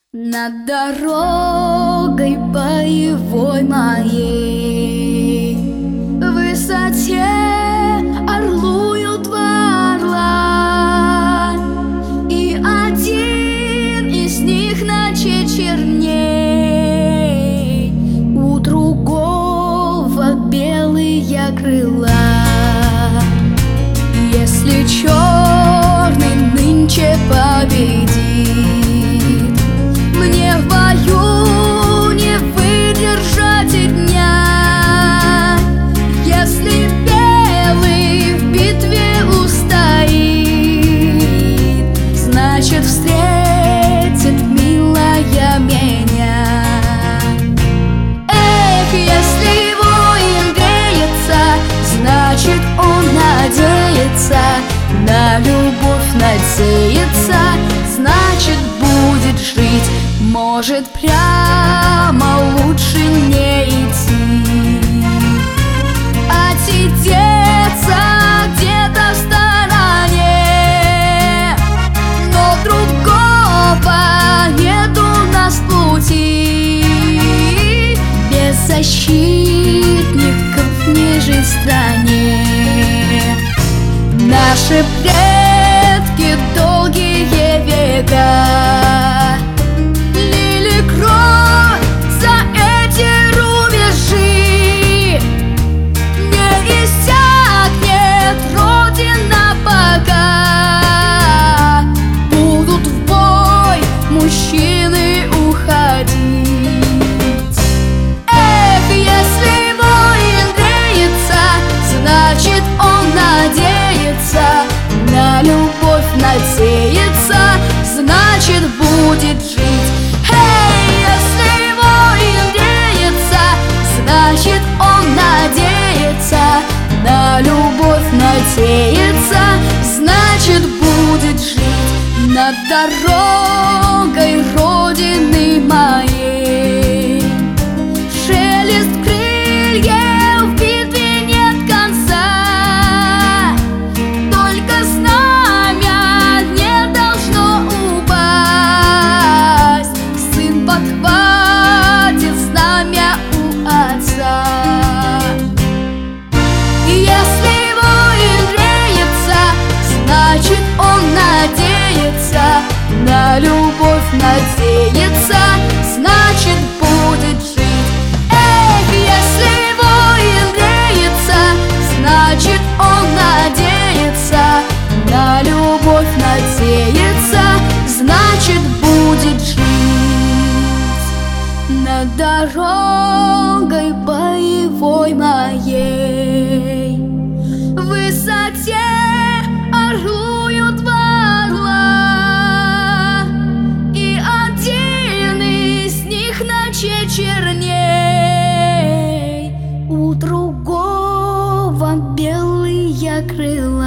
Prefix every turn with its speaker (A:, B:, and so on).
A: Над дорогой боевой моей в высоте орлуют два орла, и один из них ночи черней, у другого белые крыла. Если черный нынче победит, мне в бою не выдержать и дня. Если белый в битве устоит, значит встретит милая меня. Эх, если воин греется, значит он надеется, на любовь надеется, значит будет жить. Может, прямо лучше не идти, а отсидеться где-то в стороне. Но другого нет у нас пути, без защитников не жить в стране. Наши предки долгие века лили кровь за эти рубежи. Не иссякнет Родина, пока будут в бой мужчины уходить. Эх, если воин греется, значит он надеется, на любовь надеется, значит будет жить. Эй, если воин греется, значит он надеется, на любовь надеется, значит будет жить. Над дорогой Родины моей шелест крыльев, в битве нет конца. Только знамя не должно упасть, сын подхватит знамя у отца. Если воин греется, значит он надеется, на любовь надеется, значит будет жить. Эх, если воин греется, значит он надеется, на любовь надеется, значит будет жить. Над дорогой боевой моей в высоте орлуют два орла, и один из них ночи черней, у другого белые крыла.